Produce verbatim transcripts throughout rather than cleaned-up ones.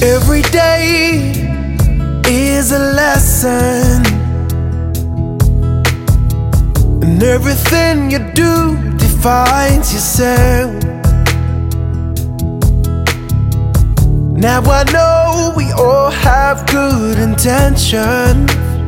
Every day is a lesson, and everything you do defines yourself. Now I know we all have good intentions,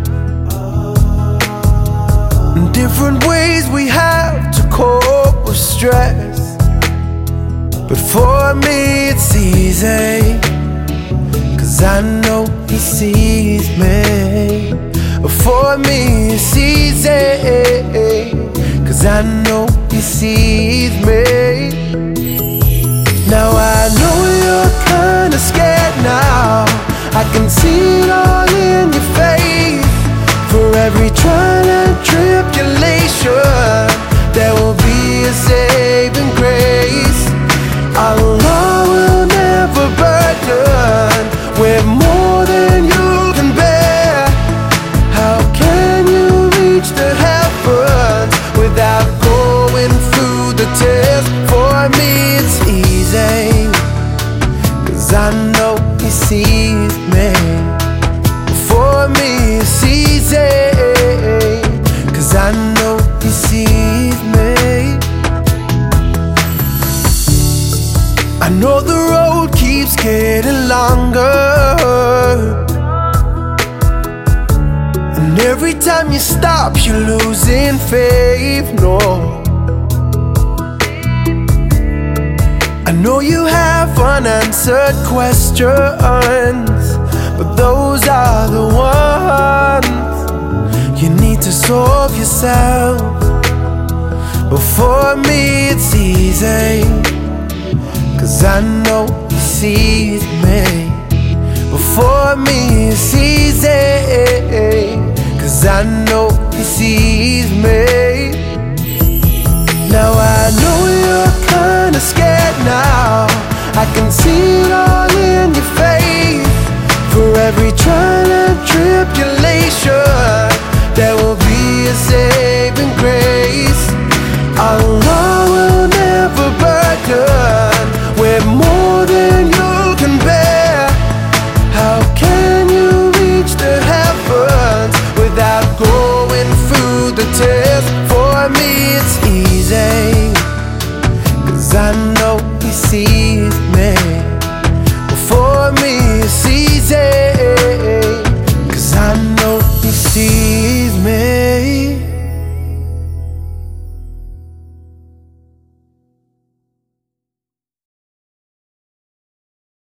and different ways we have to cope with stress. But for me it's easy, 'cause I know he sees me. For me it's easy, 'cause I know he sees me. Now I know you're kinda scared now, I can see it all in your face. For every trial and tribulation, there will be a saving grace. Allah will never burden with more than you can bear. How can you reach the heavens without going through the test? For me it's easy, 'cause I know he sees me. For me it's easy, 'cause I know he sees me. I know the road keeps getting longer, and every time you stop you're losing faith. No, I know you have unanswered questions, but those are the ones you need to solve yourself. But for me it's easy, 'cause I know he sees me. But for me it's easy, 'cause I know he sees me. Now I know you're kinda scared now, I can see it all